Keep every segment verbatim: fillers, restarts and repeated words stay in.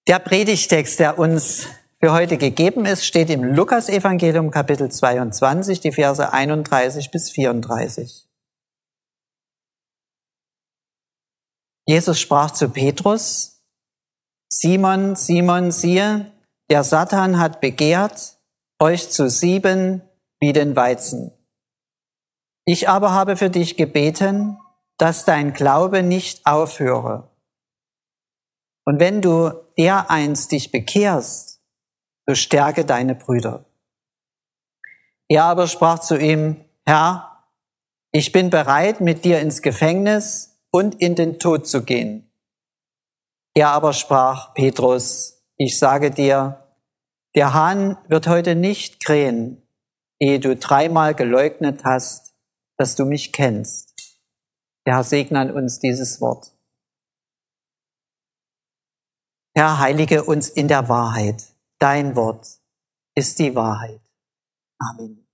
Der Predigtext, der uns für heute gegeben ist, steht im Lukas-Evangelium, Kapitel zweiundzwanzig, die Verse einunddreißig bis vierunddreißig. Jesus sprach zu Petrus: Simon, Simon, siehe, der Satan hat begehrt, euch zu sieben wie den Weizen. Ich aber habe für dich gebeten, dass dein Glaube nicht aufhöre. Und wenn du dereinst dich bekehrst, so stärke deine Brüder. Er aber sprach zu ihm: Herr, ich bin bereit, mit dir ins Gefängnis und in den Tod zu gehen. Er aber sprach: Petrus, ich sage dir, der Hahn wird heute nicht krähen, ehe du dreimal geleugnet hast, dass du mich kennst. Der Herr segne an uns dieses Wort. Herr, heilige uns in der Wahrheit. Dein Wort ist die Wahrheit. Amen.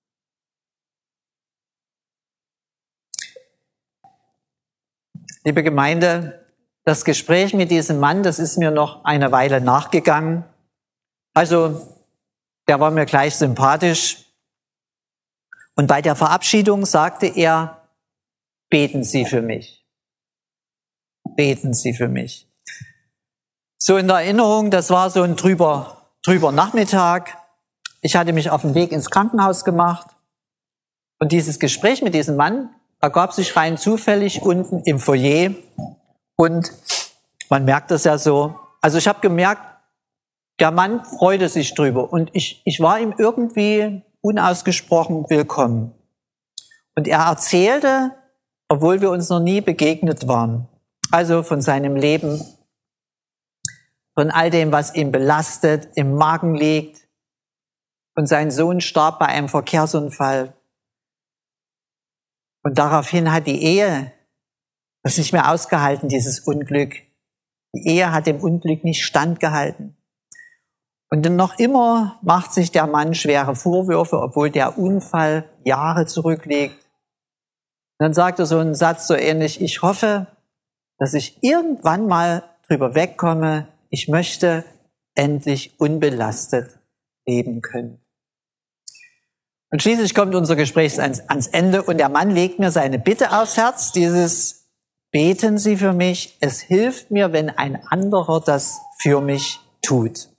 Liebe Gemeinde, das Gespräch mit diesem Mann, das ist mir noch eine Weile nachgegangen. Also, der war mir gleich sympathisch. Und bei der Verabschiedung sagte er: Beten Sie für mich. Beten Sie für mich. So in der Erinnerung, das war so ein trüber, trüber Nachmittag. Ich hatte mich auf den Weg ins Krankenhaus gemacht. Und dieses Gespräch mit diesem Mann ergab sich rein zufällig unten im Foyer. Und man merkt das ja so. Also ich habe gemerkt, der Mann freute sich drüber. Und ich, ich war ihm irgendwie unausgesprochen willkommen. Und er erzählte, obwohl wir uns noch nie begegnet waren, also von seinem Leben, von all dem, was ihn belastet, im Magen liegt. Und sein Sohn starb bei einem Verkehrsunfall. Und daraufhin hat die Ehe das nicht mehr ausgehalten, dieses Unglück. Die Ehe hat dem Unglück nicht standgehalten. Und noch immer macht sich der Mann schwere Vorwürfe, obwohl der Unfall Jahre zurückliegt. Und dann sagt er so einen Satz so ähnlich: Ich hoffe, dass ich irgendwann mal drüber wegkomme. Ich möchte endlich unbelastet leben können. Und schließlich kommt unser Gespräch ans, ans Ende und der Mann legt mir seine Bitte aufs Herz, dieses: Beten Sie für mich, es hilft mir, wenn ein anderer das für mich tut.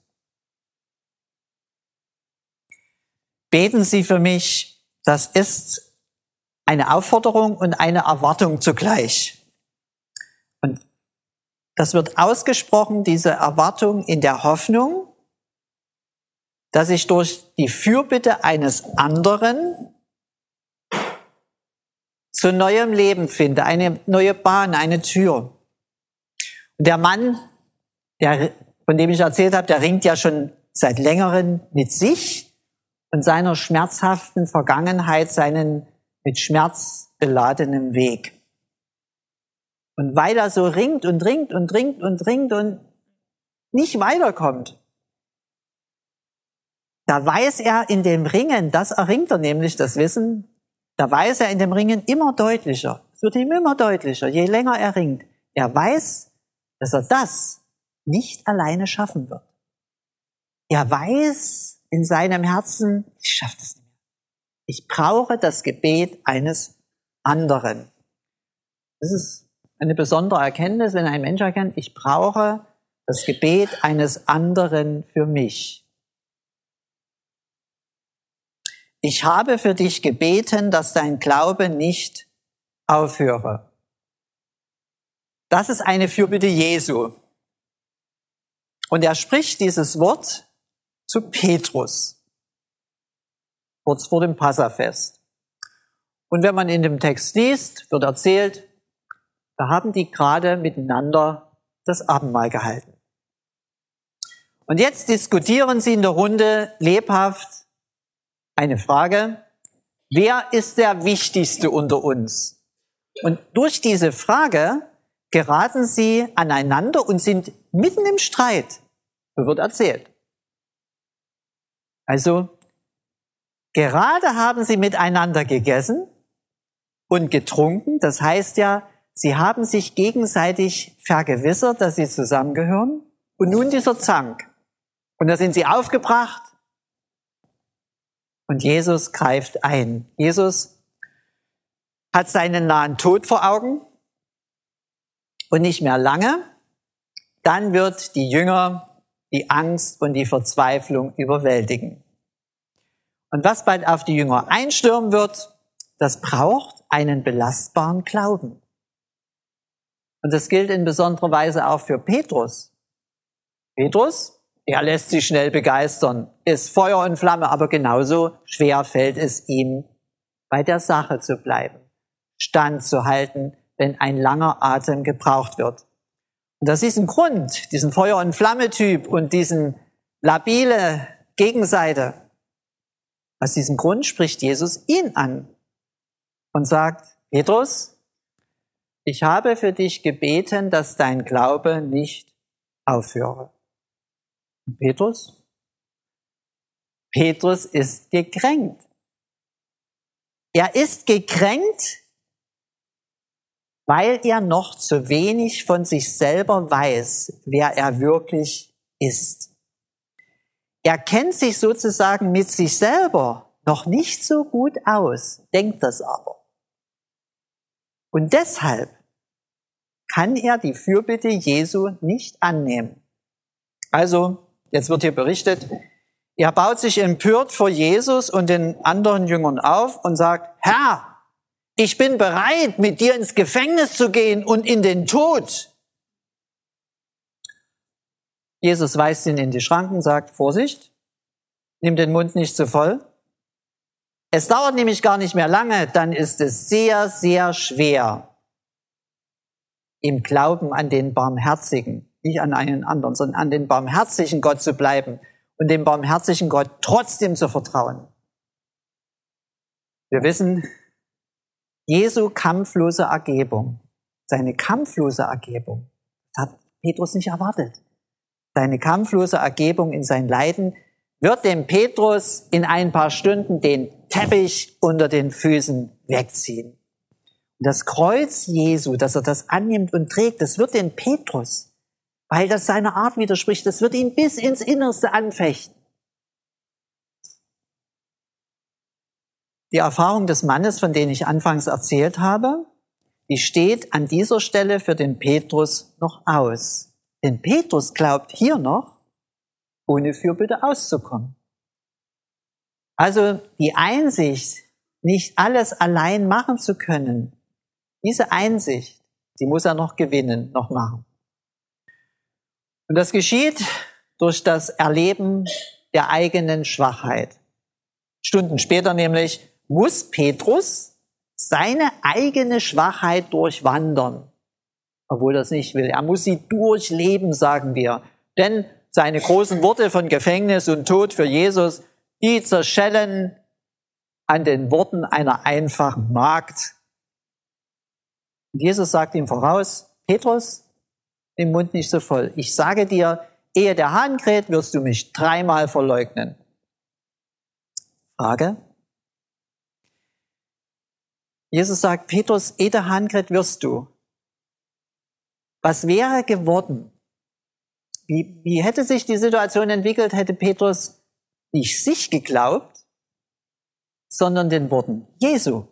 Beten Sie für mich, das ist eine Aufforderung und eine Erwartung zugleich. Und das wird ausgesprochen, diese Erwartung, in der Hoffnung, dass ich durch die Fürbitte eines anderen zu neuem Leben finde, eine neue Bahn, eine Tür. Und der Mann, der, von dem ich erzählt habe, der ringt ja schon seit längerem mit sich und seiner schmerzhaften Vergangenheit, seinen mit Schmerz beladenen Weg. Und weil er so ringt und ringt und ringt und ringt und nicht weiterkommt, da weiß er in dem Ringen, das erringt er nämlich, das Wissen, da weiß er in dem Ringen immer deutlicher, es wird ihm immer deutlicher, je länger er ringt. Er weiß, dass er das nicht alleine schaffen wird. Er weiß in seinem Herzen, ich schaffe das nicht mehr. Ich brauche das Gebet eines anderen. Das ist eine besondere Erkenntnis, wenn ein Mensch erkennt, ich brauche das Gebet eines anderen für mich. Ich habe für dich gebeten, dass dein Glaube nicht aufhöre. Das ist eine Fürbitte Jesu. Und er spricht dieses Wort zu Petrus, kurz vor dem Passafest. Und wenn man in dem Text liest, wird erzählt, da haben die gerade miteinander das Abendmahl gehalten. Und jetzt diskutieren sie in der Runde lebhaft eine Frage: Wer ist der Wichtigste unter uns? Und durch diese Frage geraten sie aneinander und sind mitten im Streit. So wird erzählt. Also, gerade haben sie miteinander gegessen und getrunken. Das heißt ja, sie haben sich gegenseitig vergewissert, dass sie zusammengehören Und nun dieser Zank. Und da sind sie aufgebracht und Jesus greift ein. Jesus hat seinen nahen Tod vor Augen und nicht mehr lange. Dann wird die Jünger die Angst und die Verzweiflung überwältigen. Und was bald auf die Jünger einstürmen wird, das braucht einen belastbaren Glauben. Und das gilt in besonderer Weise auch für Petrus. Petrus, er lässt sich schnell begeistern, ist Feuer und Flamme, aber genauso schwer fällt es ihm, bei der Sache zu bleiben, standzuhalten, wenn ein langer Atem gebraucht wird. Und aus diesem Grund, diesen Feuer- und Flamme-Typ und diesen labile Gegenseite, aus diesem Grund spricht Jesus ihn an und sagt, Petrus, ich habe für dich gebeten, dass dein Glaube nicht aufhöre. Und Petrus? Petrus ist gekränkt. Er ist gekränkt, weil er noch zu wenig von sich selber weiß, wer er wirklich ist. Er kennt sich sozusagen mit sich selber noch nicht so gut aus, denkt das aber. Und deshalb kann er die Fürbitte Jesu nicht annehmen. Also, jetzt wird hier berichtet, er baut sich empört vor Jesus und den anderen Jüngern auf und sagt, Herr, ich bin bereit, mit dir ins Gefängnis zu gehen und in den Tod. Jesus weist ihn in die Schranken, sagt, Vorsicht, nimm den Mund nicht zu voll. Es dauert nämlich gar nicht mehr lange, dann ist es sehr, sehr schwer, im Glauben an den Barmherzigen, nicht an einen anderen, sondern an den barmherzigen Gott zu bleiben und dem barmherzigen Gott trotzdem zu vertrauen. Wir wissen, Jesu kampflose Ergebung, seine kampflose Ergebung, das hat Petrus nicht erwartet. Seine kampflose Ergebung in sein Leiden wird dem Petrus in ein paar Stunden den Teppich unter den Füßen wegziehen. Und das Kreuz Jesu, dass er das annimmt und trägt, das wird den Petrus, weil das seiner Art widerspricht, das wird ihn bis ins Innerste anfechten. Die Erfahrung des Mannes, von dem ich anfangs erzählt habe, die steht an dieser Stelle für den Petrus noch aus. Denn Petrus glaubt hier noch, ohne Fürbitte auszukommen. Also die Einsicht, nicht alles allein machen zu können, diese Einsicht, die muss er noch gewinnen, noch machen. Und das geschieht durch das Erleben der eigenen Schwachheit. Stunden später nämlich muss Petrus seine eigene Schwachheit durchwandern, obwohl er es nicht will. Er muss sie durchleben, sagen wir. Denn seine großen Worte von Gefängnis und Tod für Jesus, die zerschellen an den Worten einer einfachen Magd. Und Jesus sagt ihm voraus, Petrus, den Mund nicht so voll. Ich sage dir, ehe der Hahn kräht, wirst du mich dreimal verleugnen. Frage. Jesus sagt, Petrus, ehe der Hahn kräht, wirst du. Was wäre geworden? Wie, wie hätte sich die Situation entwickelt, hätte Petrus nicht sich geglaubt, sondern den Worten Jesu.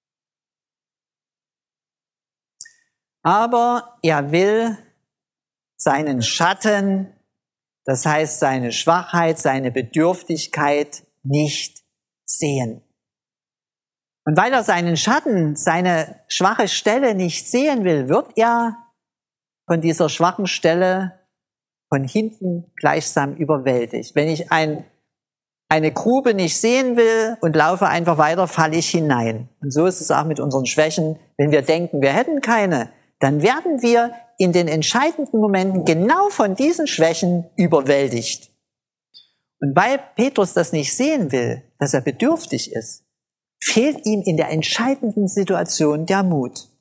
Aber er will seinen Schatten, das heißt seine Schwachheit, seine Bedürftigkeit nicht sehen. Und weil er seinen Schatten, seine schwache Stelle nicht sehen will, wird er von dieser schwachen Stelle von hinten gleichsam überwältigt. Wenn ich ein, eine Grube nicht sehen will und laufe einfach weiter, falle ich hinein. Und so ist es auch mit unseren Schwächen. Wenn wir denken, wir hätten keine, dann werden wir in den entscheidenden Momenten genau von diesen Schwächen überwältigt. Und weil Petrus das nicht sehen will, dass er bedürftig ist, fehlt ihm in der entscheidenden Situation der Mut.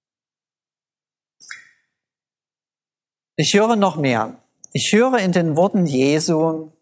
Ich höre noch mehr. Ich höre in den Worten Jesu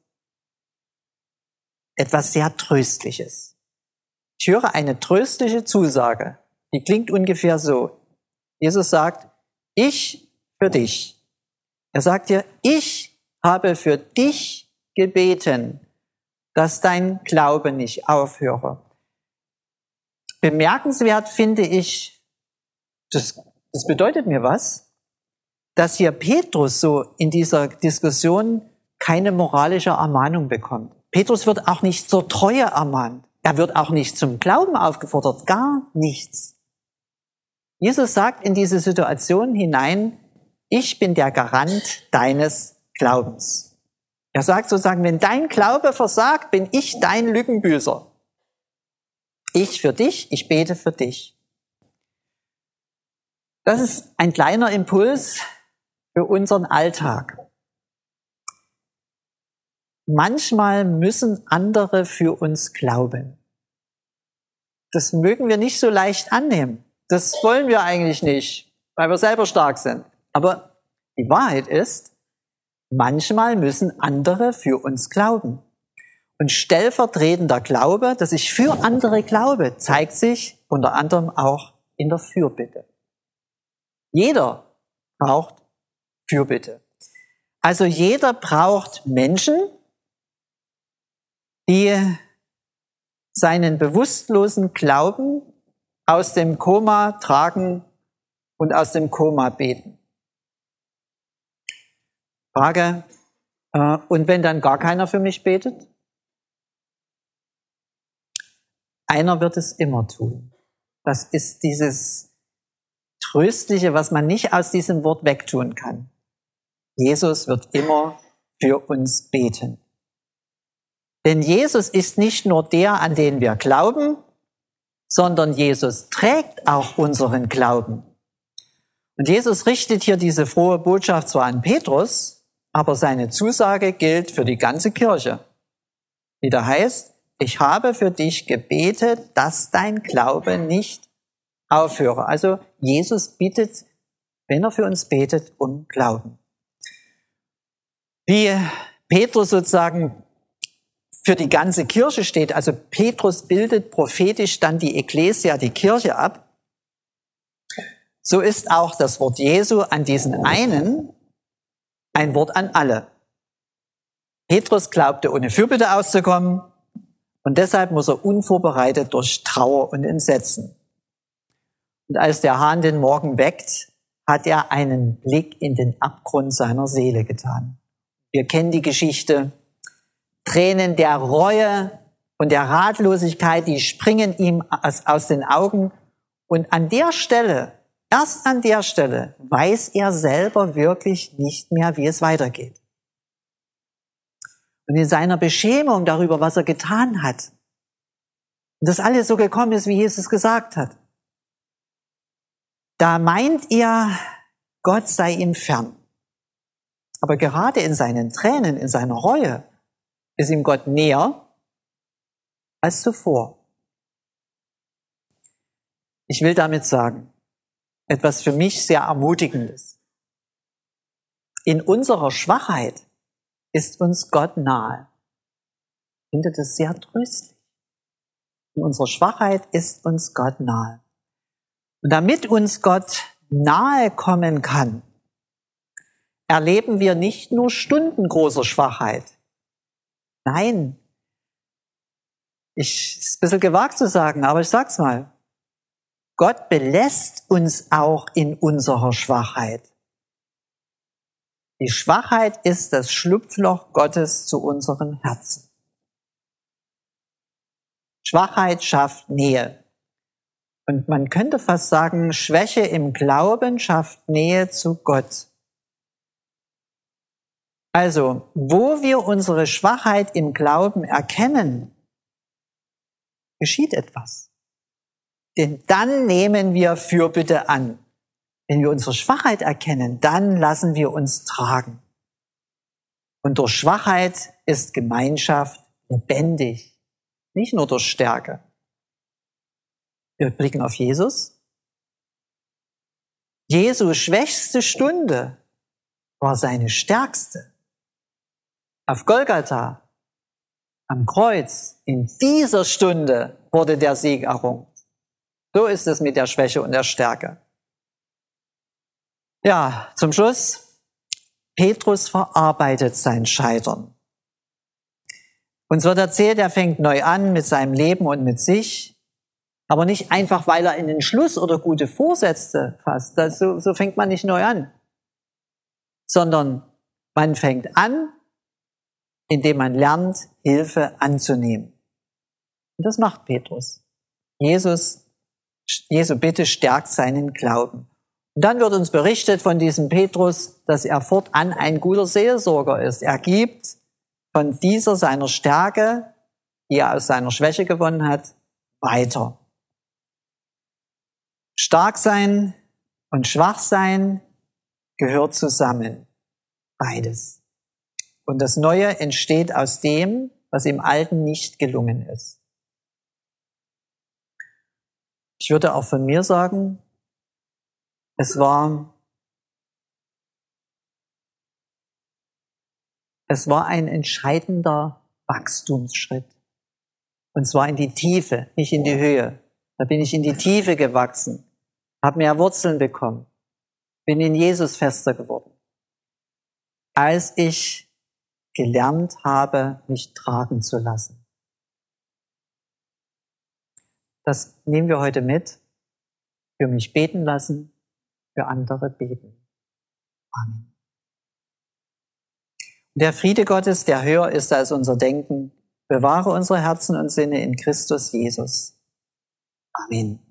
etwas sehr Tröstliches. Ich höre eine tröstliche Zusage. Die klingt ungefähr so. Jesus sagt, ich für dich. Er sagt dir, ich habe für dich gebeten, dass dein Glaube nicht aufhöre. Bemerkenswert finde ich, das, das bedeutet mir was, dass hier Petrus so in dieser Diskussion keine moralische Ermahnung bekommt. Petrus wird auch nicht zur Treue ermahnt. Er wird auch nicht zum Glauben aufgefordert, gar nichts. Jesus sagt in diese Situation hinein, ich bin der Garant deines Glaubens. Er sagt sozusagen, wenn dein Glaube versagt, bin ich dein Lückenbüßer. Ich für dich, ich bete für dich. Das ist ein kleiner Impuls für unseren Alltag. Manchmal müssen andere für uns glauben. Das mögen wir nicht so leicht annehmen. Das wollen wir eigentlich nicht, weil wir selber stark sind. Aber die Wahrheit ist, manchmal müssen andere für uns glauben. Und stellvertretender Glaube, dass ich für andere glaube, zeigt sich unter anderem auch in der Fürbitte. Jeder braucht Fürbitte. Also jeder braucht Menschen, die seinen bewusstlosen Glauben aus dem Koma tragen und aus dem Koma beten. Frage, äh, und wenn dann gar keiner für mich betet? Einer wird es immer tun. Das ist dieses Tröstliche, was man nicht aus diesem Wort wegtun kann. Jesus wird immer für uns beten. Denn Jesus ist nicht nur der, an den wir glauben, sondern Jesus trägt auch unseren Glauben. Und Jesus richtet hier diese frohe Botschaft zwar an Petrus, aber seine Zusage gilt für die ganze Kirche. Die da heißt, ich habe für dich gebetet, dass dein Glaube nicht aufhöre. Also Jesus bittet, wenn er für uns betet, um Glauben. Wie Petrus sozusagen für die ganze Kirche steht, also Petrus bildet prophetisch dann die Ekklesia, die Kirche ab, so ist auch das Wort Jesu an diesen einen ein Wort an alle. Petrus glaubte, ohne Fürbitte auszukommen, und deshalb muss er unvorbereitet durch Trauer und Entsetzen. Und als der Hahn den Morgen weckt, hat er einen Blick in den Abgrund seiner Seele getan. Wir kennen die Geschichte. Tränen der Reue und der Ratlosigkeit, die springen ihm aus, aus den Augen. Und an der Stelle, erst an der Stelle, weiß er selber wirklich nicht mehr, wie es weitergeht. Und in seiner Beschämung darüber, was er getan hat, und dass alles so gekommen ist, wie Jesus gesagt hat, da meint er, Gott sei ihm fern. Aber gerade in seinen Tränen, in seiner Reue, ist ihm Gott näher als zuvor. Ich will damit sagen, etwas für mich sehr Ermutigendes. In unserer Schwachheit ist uns Gott nahe. Ich finde das sehr tröstlich. In unserer Schwachheit ist uns Gott nahe. Und damit uns Gott nahe kommen kann, erleben wir nicht nur Stunden großer Schwachheit. Nein, ich, ist ein bisschen gewagt zu sagen, aber ich sag's mal. Gott belässt uns auch in unserer Schwachheit. Die Schwachheit ist das Schlupfloch Gottes zu unseren Herzen. Schwachheit schafft Nähe. Und man könnte fast sagen, Schwäche im Glauben schafft Nähe zu Gott. Also, wo wir unsere Schwachheit im Glauben erkennen, geschieht etwas. Denn dann nehmen wir Fürbitte an. Wenn wir unsere Schwachheit erkennen, dann lassen wir uns tragen. Und durch Schwachheit ist Gemeinschaft lebendig, nicht nur durch Stärke. Wir blicken auf Jesus. Jesu schwächste Stunde war seine stärkste. Auf Golgatha, am Kreuz, in dieser Stunde wurde der Sieg errungen. So ist es mit der Schwäche und der Stärke. Ja, zum Schluss, Petrus verarbeitet sein Scheitern. Uns wird erzählt, er fängt neu an mit seinem Leben und mit sich, aber nicht einfach, weil er einen Entschluss oder gute Vorsätze fasst. Das, so, so fängt man nicht neu an, sondern man fängt an, indem man lernt, Hilfe anzunehmen. Und das macht Petrus. Jesus, Jesu Bitte stärkt seinen Glauben. Und dann wird uns berichtet von diesem Petrus, dass er fortan ein guter Seelsorger ist. Er gibt von dieser seiner Stärke, die er aus seiner Schwäche gewonnen hat, weiter. Stark sein und schwach sein gehört zusammen. Beides. Und das Neue entsteht aus dem, was im Alten nicht gelungen ist. Ich würde auch von mir sagen, es war, es war ein entscheidender Wachstumsschritt. Und zwar in die Tiefe, nicht in die Höhe. Da bin ich in die Tiefe gewachsen, habe mehr Wurzeln bekommen, bin in Jesus fester geworden. Als ich gelernt habe, mich tragen zu lassen. Das nehmen wir heute mit. Für mich beten lassen, für andere beten. Amen. Und der Friede Gottes, der höher ist als unser Denken, bewahre unsere Herzen und Sinne in Christus Jesus. Amen.